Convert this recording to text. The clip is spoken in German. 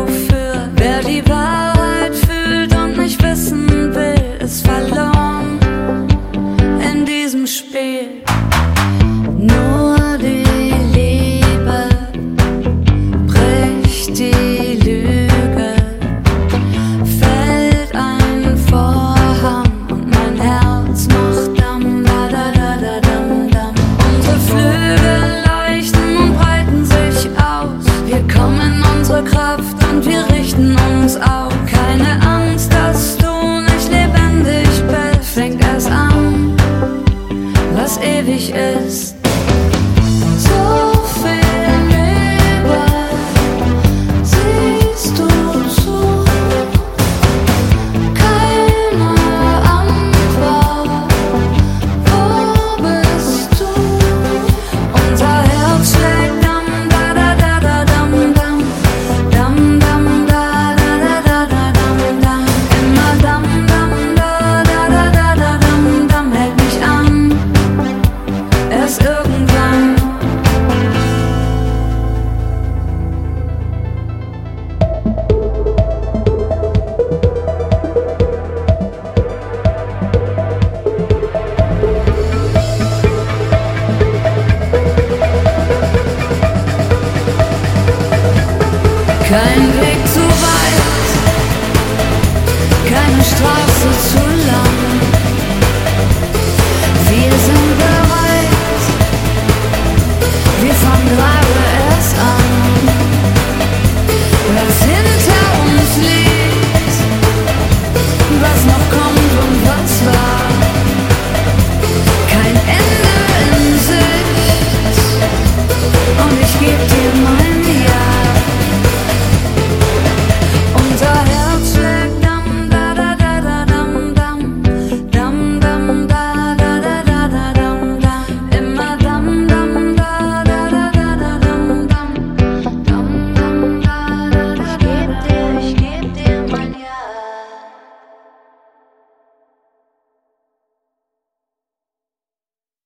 wofür. Wer die Wahrheit fühlt und nicht wissen will, ist verloren in diesem Spiel. Nur die Liebe bricht die Lüge, fällt ein Vorhang und mein Herz macht dam, da da da da dam, dam. Unsere Flügel leuchten und breiten sich aus. Wir kommen in unsere Kraft und wir richten uns auf. Keine Angst, dass du nicht lebendig bist. Fängt erst an, was ewig ist. So viel Liebe siehst du zu, keine Antwort, wo bist du? Unser Herz schlägt dam, da da da da dam, dam, dam, dam, da da da da da dam, dam, immer dam, dam, da da da da da dam, dam, hält mich an, erst irgendwann. Kein Weg zu weit, keine Straße zu lang. Wir sind bereit, wir fangen gerade erst an. Was hinter uns liegt, was noch kommt und was war. Kein Ende in Sicht und ich geb dir mein Ja.